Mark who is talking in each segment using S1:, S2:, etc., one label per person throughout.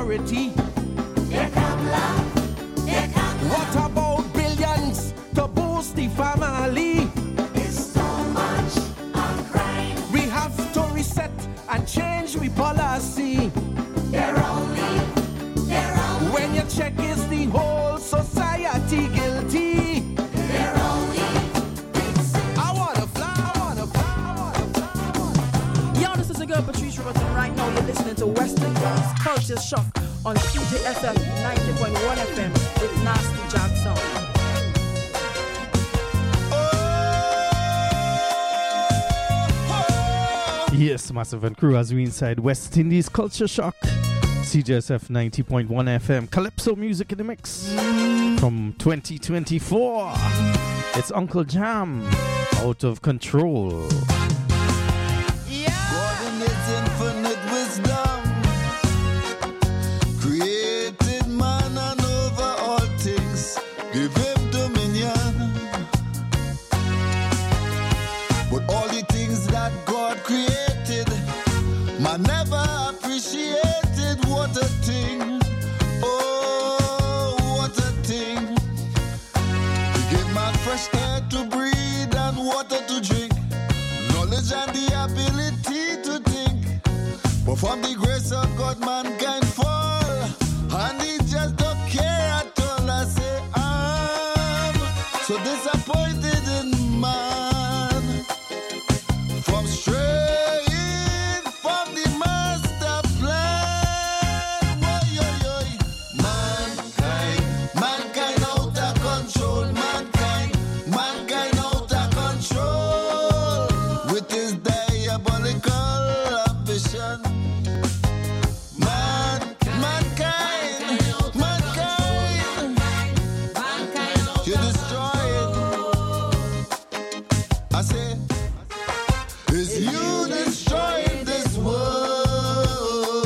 S1: prosperity.
S2: Here come love, here come love.
S1: What about billions to boost the family?
S2: It's so much of crime.
S1: We have to reset and change we policy.
S2: They're only
S1: when you check is the whole society guilty.
S2: They're only
S1: I wanna fly, I wanna fly, I wanna fly, I wanna fly.
S3: Yo, this is a girl Patricia Robertson. Right now you're listening to Western Dance Culture Shock on CJSF 90.1 FM with Nasty Jackson.
S4: Yes, Massive and crew as we inside West Indies Culture Shock. CJSF 90.1 FM. Calypso music in the mix from 2024. It's Uncle Jam, Out of Control.
S5: God in his infinite wisdom created man and over all things give him dominion. But all the things that God created, man never appreciated. What a thing, oh, what a thing. He gave man fresh air to breathe and water to drink, knowledge and the ability to think. But from the grace of God, mankind fall, and he just don't care at all. I say, I'm so disappointed in man. From straight from the master plan, mankind out of control, mankind out of control with his diabolical ambition. Mankind, you destroy it. I say, is you destroying this world?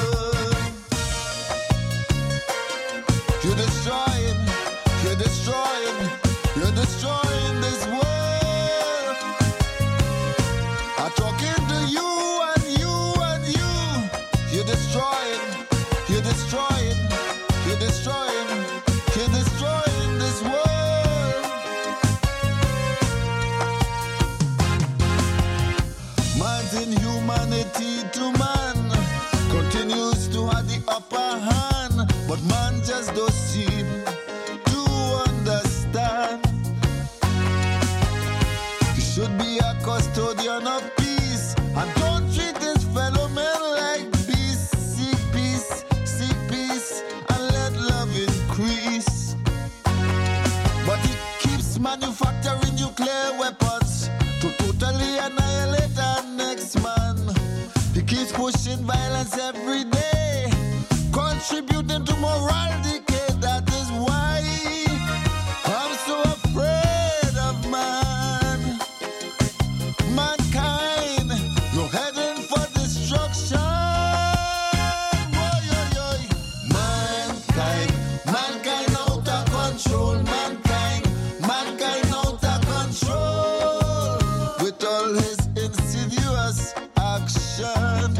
S5: You're destroying this world. I'm talking to you and you and you. You're destroying this world. Man's inhumanity to man continues to have the upper hand, but man just don't seem to understand. He should be a custodian of peace and don't treat his fellow men like beasts. Seek peace, and let love increase. But he keeps manufacturing nuclear weapons to totally annihilate our next man. He keeps pushing violence every day, contributing to moral decay. That is why I'm so afraid of man. Mankind, you're heading for destruction. Mankind out of control. Mankind out of control with all his insidious actions.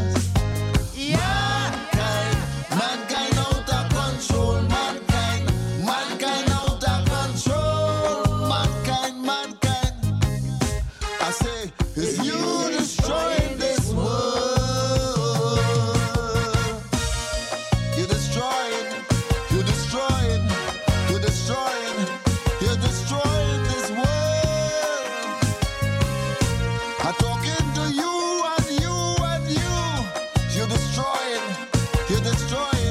S5: Mankind out of control. Mankind out of control. Mankind. I say, is you destroying this world? You're destroying this world. I'm talking to you and you and you. You're destroying this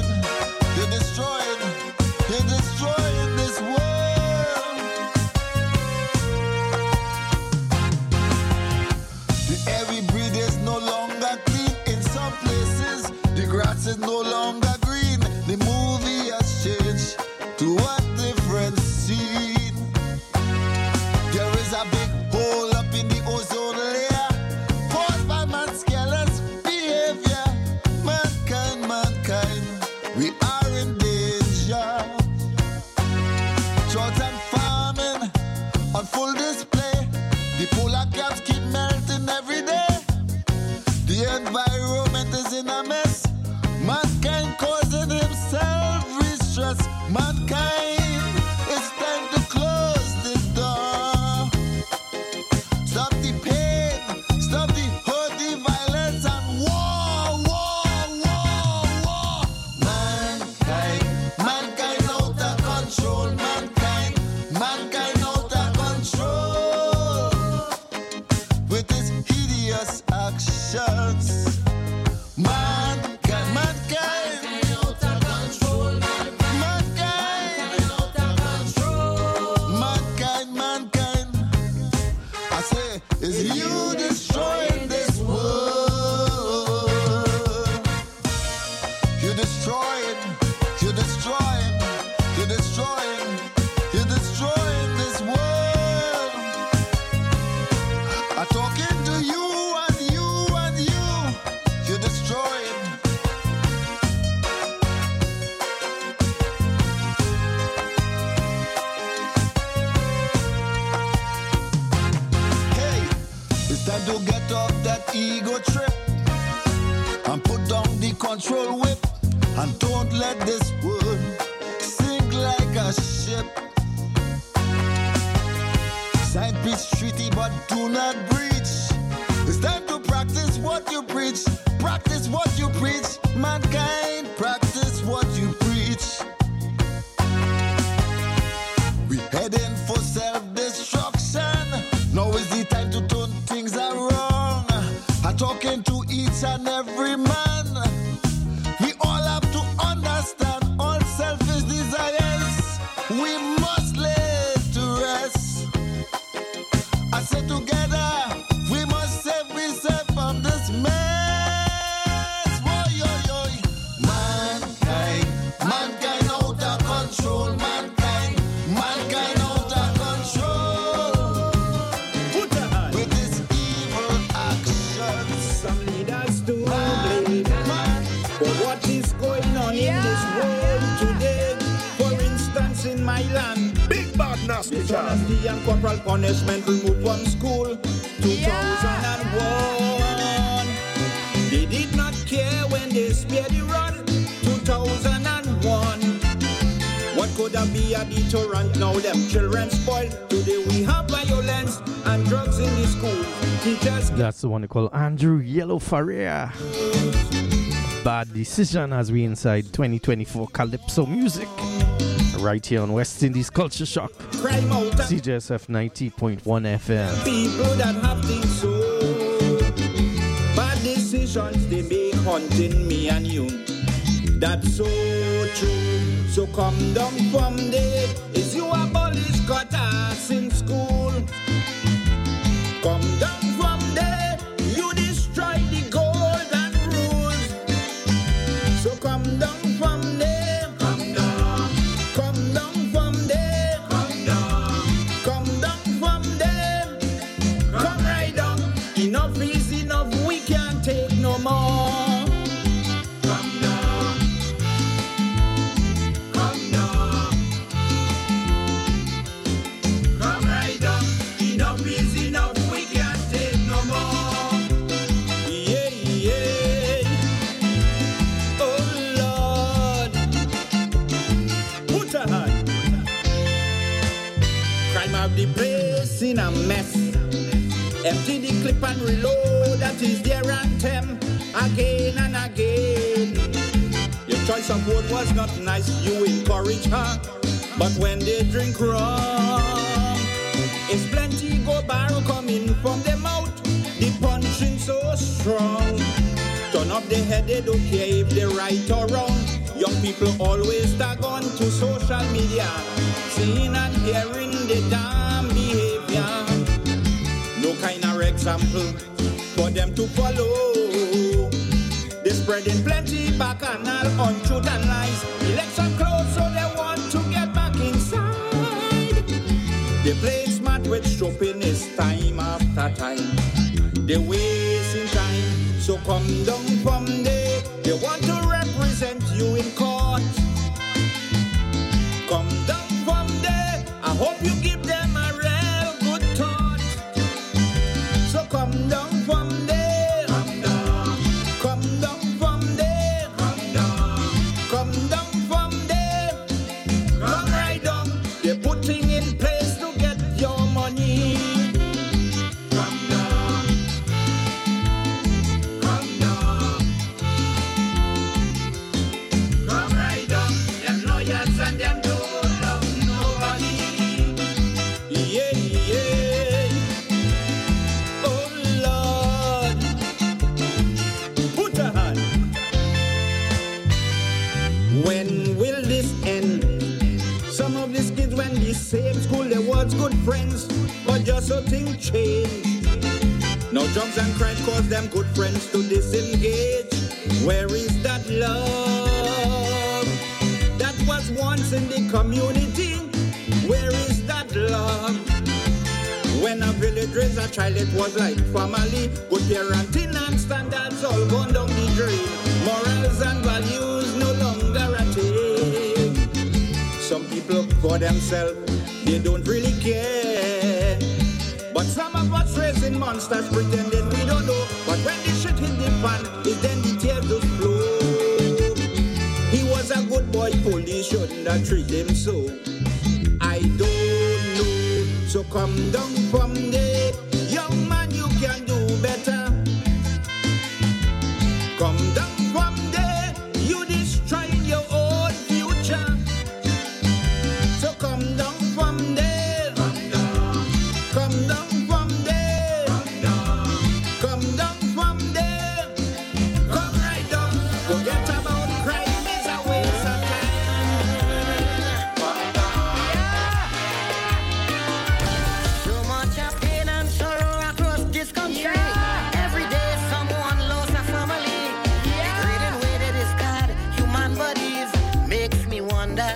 S5: world. The air we breathe is no longer clean. In some places, the grass is no longer green. The movie has changed to a different scene. There is a big hole up in the ozone layer caused by man's careless behavior. Mankind, we are in danger. Drought and famine on full display. The polar caps keep melting every day. The environment is in a mess. Mankind causing Mankind, it's time to close the door. Stop the pain, stop the hurt, the violence and war. Mankind out of control. Mankind out of control. With his hideous actions. Mankind out of control. Mankind. I say, is you destroying this world? You're destroying this world. I'm talking to you and you. You're destroying. Hey, it's time to get off that ego trip and put down the control whip. And don't let this world sink like a ship. Sign peace treaty, but do not breach. It's time to practice what you preach. Practice what you preach. Mankind, practice what you preach. We heading for self-destruction. Now is the time to turn things around. I'm talking to each and every man. We all have to understand all selfish desires. We must lay to rest. I said together, we must save ourselves from this mess. Woy, oy, oy. Mankind out of control. Mankind out of control. With this evil actions.
S6: Some leaders do blame for what is going on in this world today. For instance, in my land,
S7: Big bad nasty child.
S6: dishonesty and corporal punishment removed from school. 2001. They did not care when they spared the run. 2001. What could have been a deterrent? Now them children spoiled. Today we have violence and drugs in the school. Teachers
S4: That's the one they call Andrew Yellow Faria. Bad Decision as we inside 2024 Calypso music. Right here on West Indies Culture Shock.
S6: crime out and
S4: CJSF 90.1 FM.
S6: people that have things so. Bad decisions they make haunting me and you. That's so true. So come down from there. Is you abolish cutters in school? Come down from there. You destroy the golden rules. So come down from there. Come down. Come down from there. Come down. Come down from there. Come right down. Enough is enough. We can't take no more. Come down. Come down. Come right down. Enough is enough. We can't take no more. Yeah, yeah. Oh Lord. Put a hand. Crime of the place in a mess. Empty the clip and reload. That is their anthem. Again and again. Your choice of word was not nice. You encourage her. But when they drink rum, it's plenty go barrel coming from the mouth. The punching so strong. Turn up the head, they don't care if they're right or wrong. Young people always tag on to social media, seeing and hearing the damn behavior. No kind of example for them to follow. They're spreading plenty bacchanal, untruth and lies. Election close, so they want to get back inside. They play smart with shopping is time after time. They're wasting time, so come down from there. They want to represent you in court. Come down from there. I hope you give them a real good thought. So come down from there. Come down. Come down from there. Come down. Come down from there. When will this end? Some of these kids went the same school, they was good friends, but just so things change. Now drugs and crime cause them good friends to disengage. Where is that love that was once in the community? Where is that love? When a village raised a child, it was like family. Good parenting and standards all gone down the drain. Morals and values no longer attain. Some people for themselves, they don't really care. But some of us raising monsters pretending we don't know. But when the shit hit the fan, it's then the tears just flow. He was a good boy, police shouldn't have treated him so. I don't know. So come down from there, young man, you can do better. Come down from there, you destroying your own future. So come down from there, come down from there, come down from there, come right down. Forget about crime, it's a waste of time.
S2: So much of pain and sorrow across this country. Every day someone lost a family. Degrading way that is God, human bodies makes me wonder.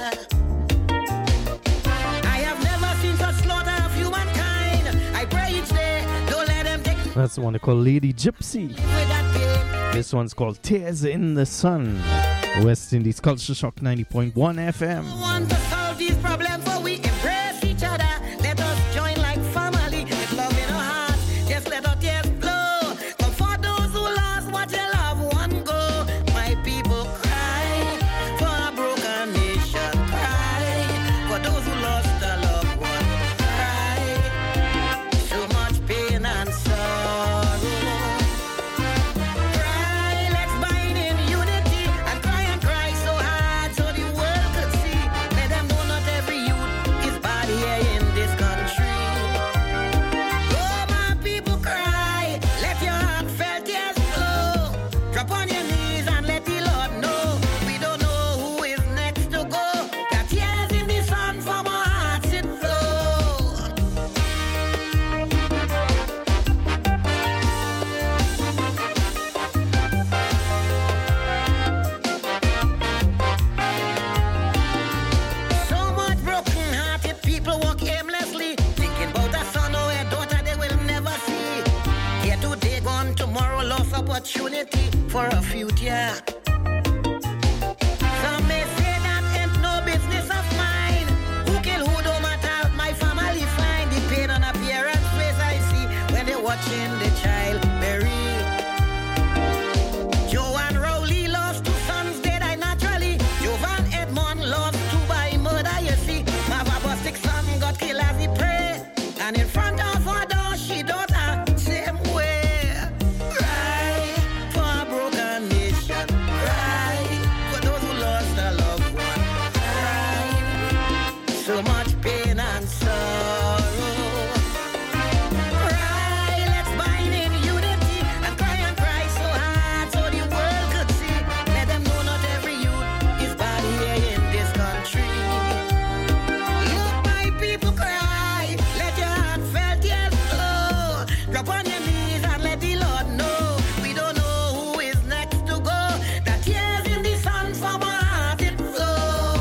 S2: I have never seen such slaughter of humankind. I pray each day, don't let them take
S4: That's the one they call Lady Gypsy.
S2: with that pain.
S4: This one's called Tears in the Sun. West Indies Culture Shock 90.1 FM.
S2: Want to solve these problems, but we embrace each other. Let us join like family with love in our hearts. Just let our tears flow. Comfort those who lost what their loved one go. My people cry for a broken nation. Cry for those who lost a loved one. Cry so much pain and sorrow. Cry, let's bind in unity and cry so hard so the world could see. Let them know not every youth is bad here in this country. Oh, my people cry, let your heartfelt tears flow. Drop on your knees and let the Lord know. We don't know who is next to go. Got tears in the sun from our hearts it flow. So much broken-hearted people walk aimlessly, thinking about a son or a daughter they will never see. Here today, gone tomorrow, lost opportunity for a future. Some may say that ain't no business of mine. Who kill who don't matter, my family fine. The pain on a parent's face I see when they're watching the child bury. Joanne Rowley lost two sons, they died naturally. Jovan Edmond lost two by murder, you see. Mava's 6 son got killed as he prayed. And in front of her door, she daughter, same way. Cry for a broken nation. Cry for those who lost a loved one. Cry so much pain and sorrow. Cry, let's bind in unity and cry so hard so the world could see. Let them know not every youth is bad here in this country. Look, my people cry, let your heartfelt tears flow. Drop on your knees and let the Lord know. We don't know who is next to go. The tears in the sun from our heart it flow.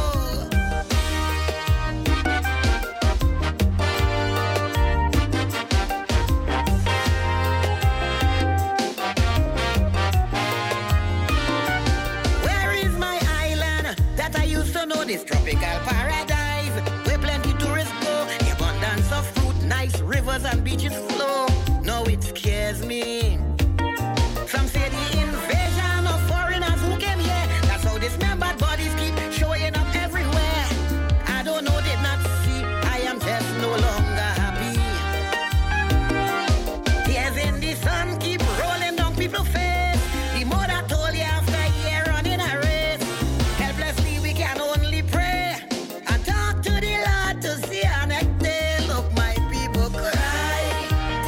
S2: Where is my island that I used to know, this tropical paradise where plenty tourists go, the abundance of fruit, nice rivers and beaches flow? No, it scares me. Some say the invasion of foreigners who came here, that's how dismembered bodies keep showing up everywhere. I don't know, did not see, I am just no longer happy. Tears in the sun keep rolling down people's face. The mother told you after a year running a race. Helplessly we can only pray and talk to the Lord to see our next day. Look, my people cry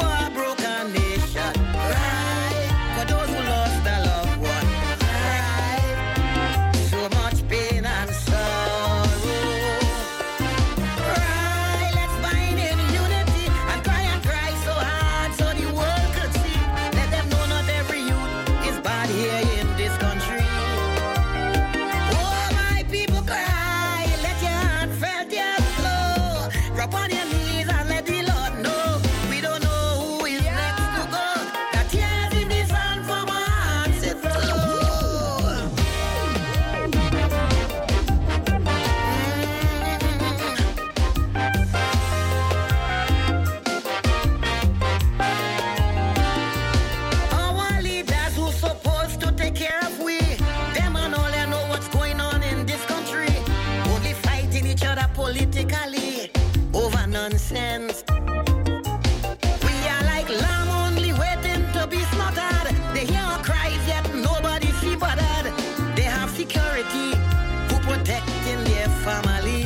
S2: sense. We are like lamb only waiting to be slaughtered. They hear our cries yet nobody see bothered. They have security who protecting their family.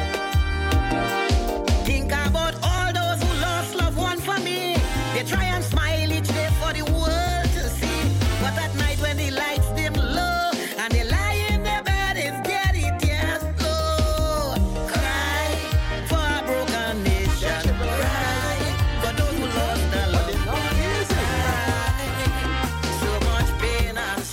S2: Think about all those who lost loved one for me. They try and smile each day for the world to see. But at night when the lights dim low and they lie in their bed, it's dirty tears flow. Cry for a broken nation. Cry for those who lost their loved ones. Cry, so much pain and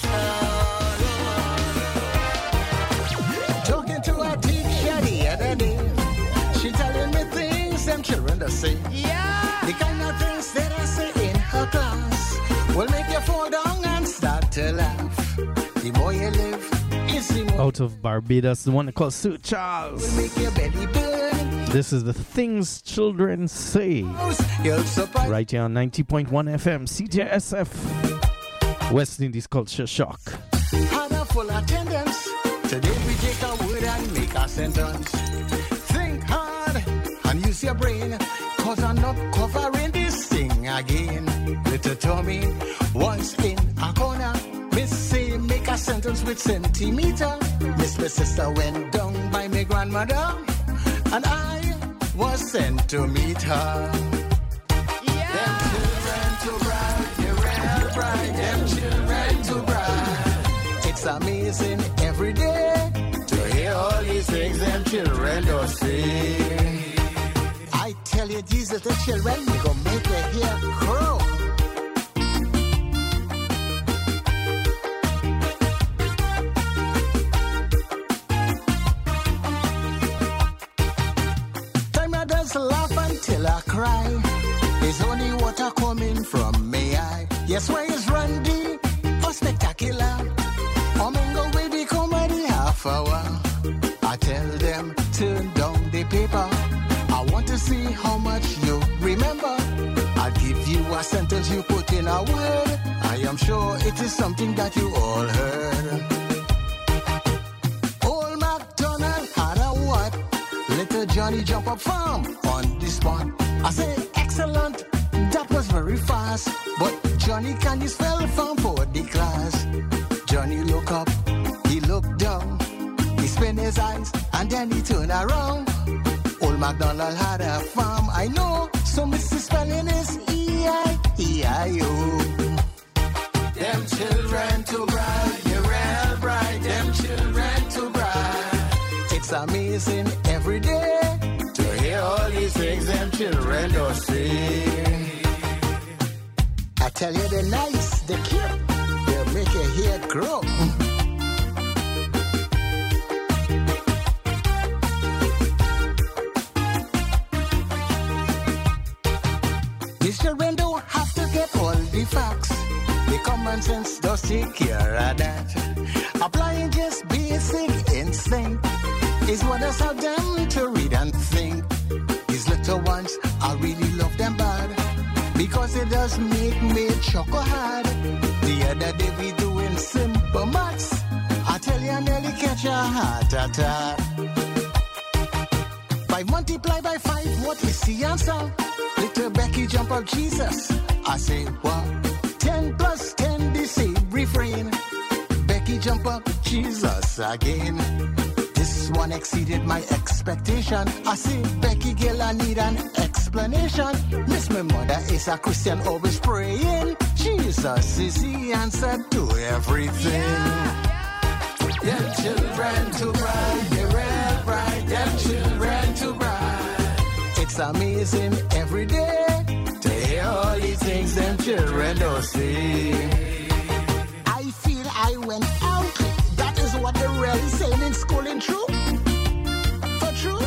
S2: sorrow.
S7: Talking to a teacher the other day, she telling me things them children don't say.
S2: Yeah.
S7: The kind of things that I say in her class will make you fall down and start to laugh. The more you live, is the more
S4: Out of Barbados, the one called Sue Charles.
S7: will make your belly burn.
S4: This is the things children say.
S7: You'll surprise.
S4: Right here on 90.1 FM, CJSF, West Indies Culture Shock.
S7: Had a full attendance. Today we take a word and make a sentence. Think hard and use your brain, cause I'm not covering this thing again. Little Tommy once in a corner, Miss say make a sentence with centimeter. Miss my sister went down by my grandmother, and I was sent to meet her. Them children to bride, the real bride. Them children to bride. It's amazing every day to hear all these things them children don't say. I tell you, these little children, we gon' make your hair grow. Time I does laugh until I cry. There's only water coming from me eye. Yes, where is Randy? Oh, spectacular. Omingo will be comedy half hour. I tell them, turn down the paper. I want to see how much you remember. I'll give you a sentence, you put in a word. I am sure it is something that you all heard. Old MacDonald had a what? Little Johnny jump up farm on the spot. I say, excellent, that was very fast. But Johnny Candice fell from for the class. Johnny look up, he looked down, he spent his eyes, and then he turned around. Old MacDonald had a farm, I know, so Mrs. Spelling is E-I-E-I-O. Them children to bride, the real bride, them children to bride. It's amazing every day to hear all these things them children don't say. I tell you, they're nice, they're cute, they'll make your hair grow. These children don't have to get all the facts. The common sense does take care of that. Applying just basic instinct is what has helped them to read and think. These little ones, I really love them bad, because it does make me chuckle hard. The other day we doing simple maths. I tell you, I nearly catch a heart attack. 5 multiplied by 5, what is the answer? Little Becky jump up Jesus. I say, what? 10 plus 10, the same refrain. Becky jump up Jesus again. This one exceeded my expectation. I say, Becky girl, I need an explanation. Miss, my mother is a Christian, always praying. Jesus is the answer to everything. Them children to bride, the real bride. Them children to bride. It's amazing every day to hear all these things them children don't say. I feel I went out. That is what they're really saying in school and true. For true.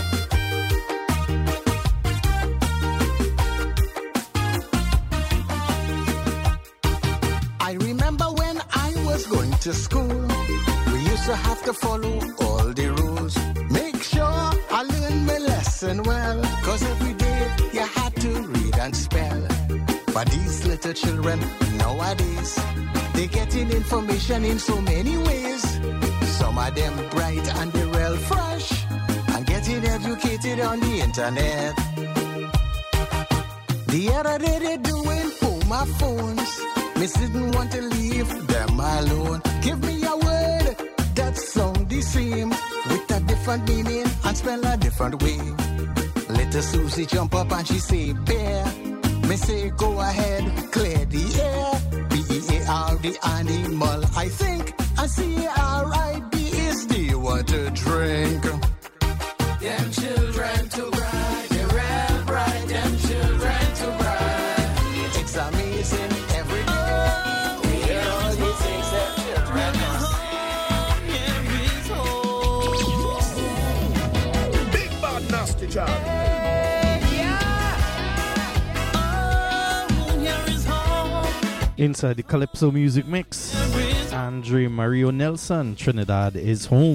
S7: I remember when I was going to school, we used to have to follow all the rules. Make sure I learn my lesson well, cause every day you had to read and spell. But these little children nowadays, they getting information in so many ways. Some of them bright and they're real fresh, and getting educated on the internet. The other day they doing for my phones. Me didn't want to leave them alone. Give me a word that sound the same, with a different meaning and spell a different way. Little Susie jump up and she say bear. Me say go ahead, clear the air. B-E-A-R, the animal I think. And C-A-R-I-B is the one to drink.
S1: Them children to bride, they real bright. Them children to bride.
S7: It's amazing every day. We hear all these things that children
S6: Big bad nasty job.
S4: Inside the Calypso Music Mix, Andre Mario Nelson, Trinidad is home.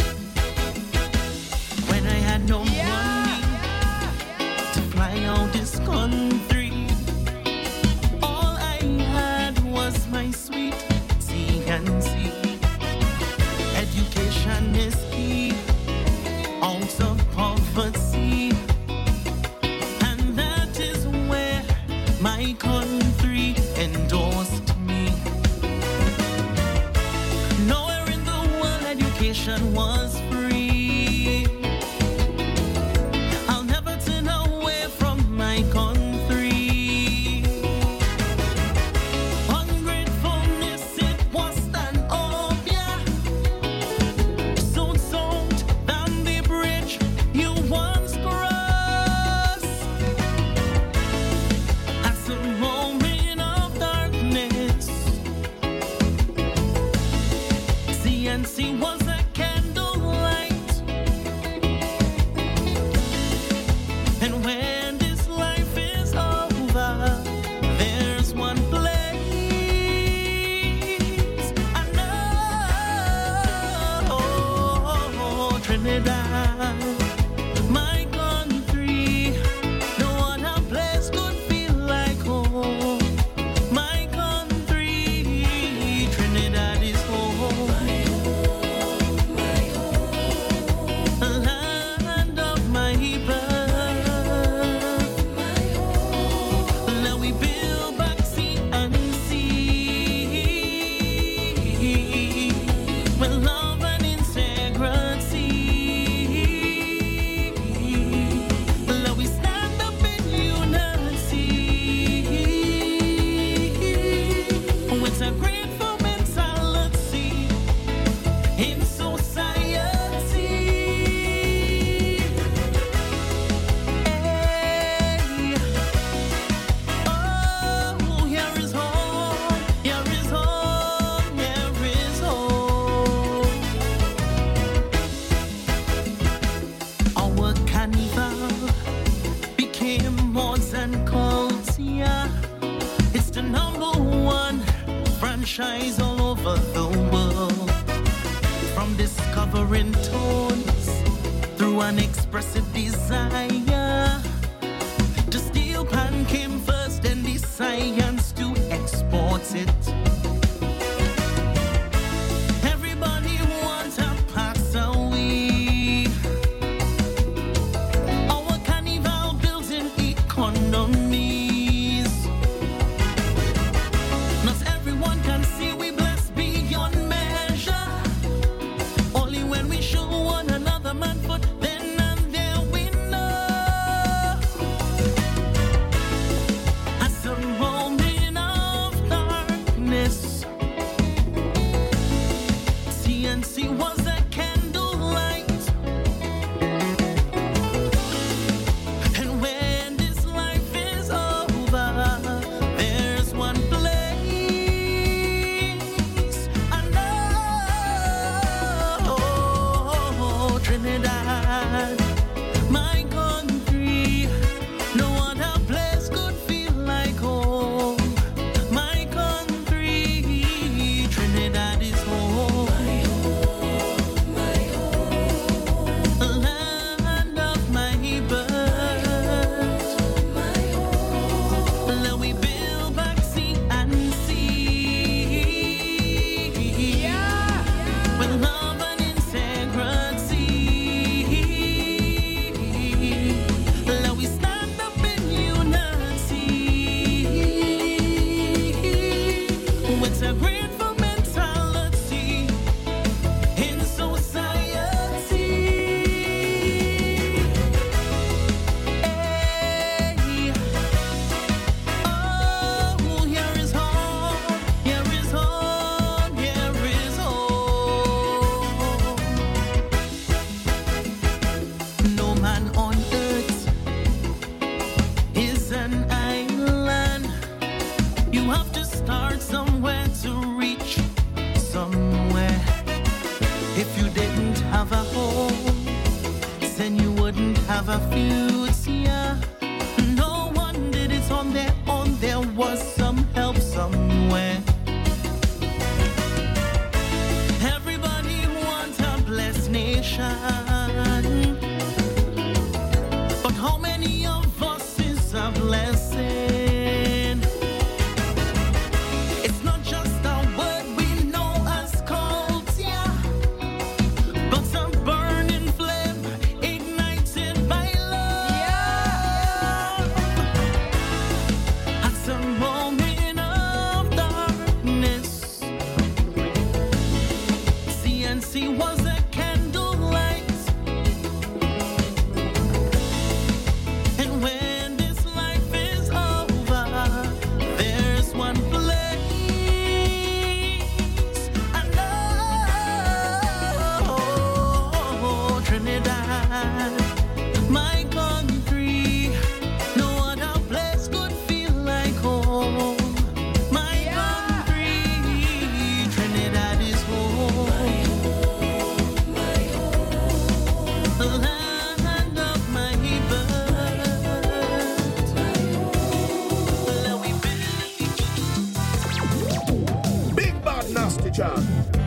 S2: When I had no money to fly out this country, all I had was my sweet C&C. Education is key, out of poverty, and that is where my country endorsed me. Nowhere in the world education was free. I'll never turn away from my country. Ungratefulness, it was an obvious. So don't down the bridge you once crossed. As a moment of darkness, CNC was a candlelight. And when this life is over, there's one place I know, Trinidad, my country. No other place could feel like home. My country, Trinidad is home. Land of my birth. Now we build back sea and sea with love and integrity. Now we stand up in unity with a grateful mentality in society. Hey. Oh, here is home, here is home, here is home. Our carnival became more than culture. It's the #1 franchise all over the world. From discovering tones through an expressive desire, the steel pan came first and the science to export it. Everybody wants a pass away. Our carnival building economies. Not everyone can see we blessed beyond measure. Only when we show one another man foot, then and there we know. As a moment of darkness, CNC was a candlelight. And when this life is over, there's one place I know, Trinidad, my country. No other place could feel like home. My country, Trinidad is home. Land of my birth. Now we build back sea and sea with love and integrity. have a future. No one did it on their own. There was some help somewhere. Everybody wants a blessed nation. But how many of us is a blessing? It's not just a word we know as culture, but a burning flame ignited by love. At some moment of darkness, CNC was a candlelight. And when this life is over, there's one place I know, Trinidad, my country. No other place could feel like home. My country, Trinidad is home. The land of my birth. Let we
S6: Big bad nasty John.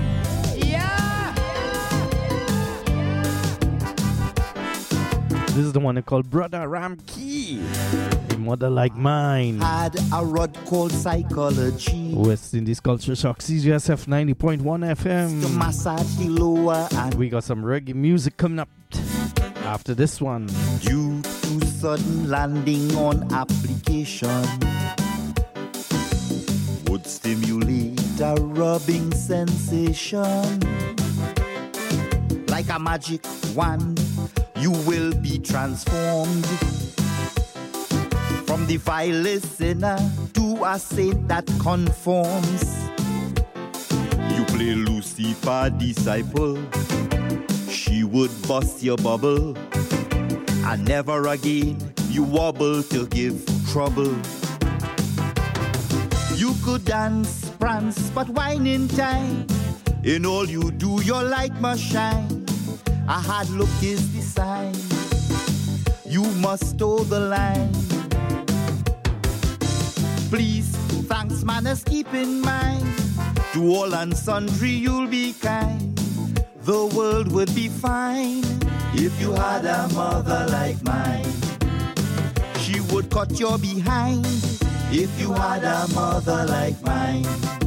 S4: This is the one they call Brother Ramkey. A mother like mine.
S5: Had a rod called psychology
S4: West Indies Culture Shock, CJSF 90.1
S5: to
S4: FM.
S5: massage the lower and
S4: We got some reggae music coming up after this one.
S5: due to sudden landing on application would stimulate a rubbing sensation. Like a magic wand, you will be transformed from the vilest sinner to a saint that conforms. You play Lucifer disciple, she would bust your bubble, and never again you wobble to give trouble. You could dance, prance, but wine in time. In all you do, your light must shine. A hard look is the sign. You must toe the line. Please, thanks, manners, keep in mind. To all and sundry, you'll be kind. The world would be fine if you had a mother like mine. She would cut your behind if you had a mother like mine.